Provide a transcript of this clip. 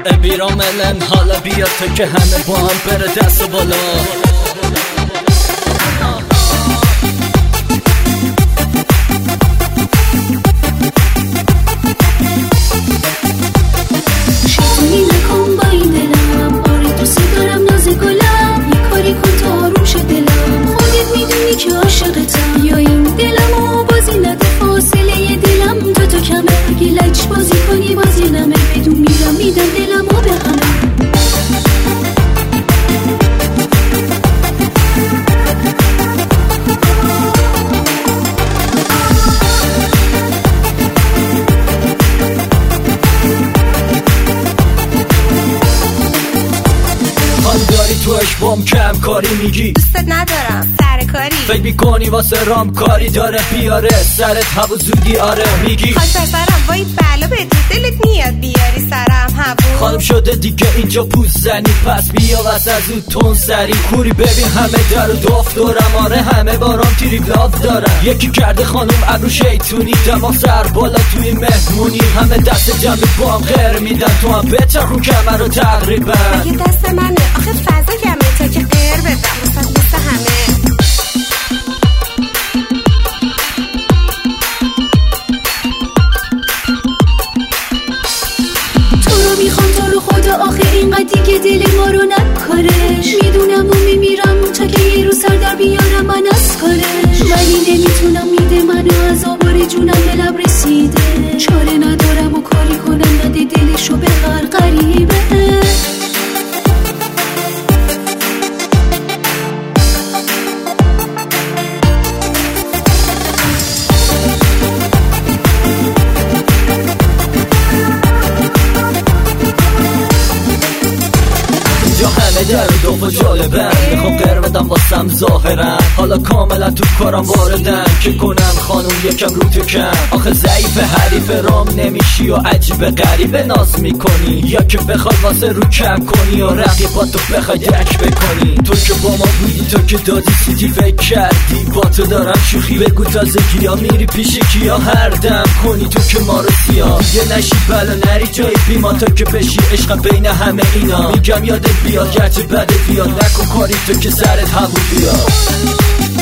بیراملن حالا بیا تا که همه با هم بره دست و بالا. شیطونی نکن با این دلم، آره دوست دارم ناز گلم، یه کاری کن تا آروم شه دلم، خودت میدونی که عاشقتم، یا این دلمو بازی نده فاصله دلم تو کمه، اگه لج بازی کنی بازی نمه، بدون میرم میدم دلمو به همه. تو اشبام کم کاری میگی دوستت ندارم سر کاری، فکر میکنی واسه رام کاری داره بیاره سرت هوا زودی آره میگی خاک پسرم وای بلا بدی دلت میاد بیاری سرم هوا. خانم شده دیگه اینجا پوست زنی پس بیا واسه از اون تون سری کوری ببین همه در و داف دارم آره همه بارام تریب لاف دارم یکی کرده خانم ابرو شیطونی دماغ سر بالا توی مهمونی همه دست جمعی با هم غیر میدن تو هم بچرخون کمر رو تقریبا اگه دست منه آخه فضا کمه تا که غیر بدم مثل همه. میخوام تو رو خدا آخه اینقدر دیگه دل ما رو نکارش، میدونم و میمیرم تا که یه رو سر در بیارم من از کارش، ولی نمیتونم میده منو از آوار جونم به لب رسیده، چاره ندارم و کاری کنم نده دلشو به غریبه. همه در و دوفا جالبن میخوام غیر بدم واسم ظاهرن حالا کاملا تو کارم واردن که کنم خانوم یکم رو تو کم آخه ضعیف حریف رام نمیشی و عجیب غریبه ناز میکنی یا که بخوای واسه رو کم کنی و رقیباتو بخوای درک بکنی تو که با ما بودی تو که دادی سیتی فکر کردی با تو دارم شوخی بگو تازه کیا میری پیش کیا هر دم کنی تو که ما رو سیاه یه نشی بلا نری جای بیما تا که بشی عشق بین همه اینا میگم یادت بیاد گرچه بده بیاد نکن کاری تو که سرت همون بیاد.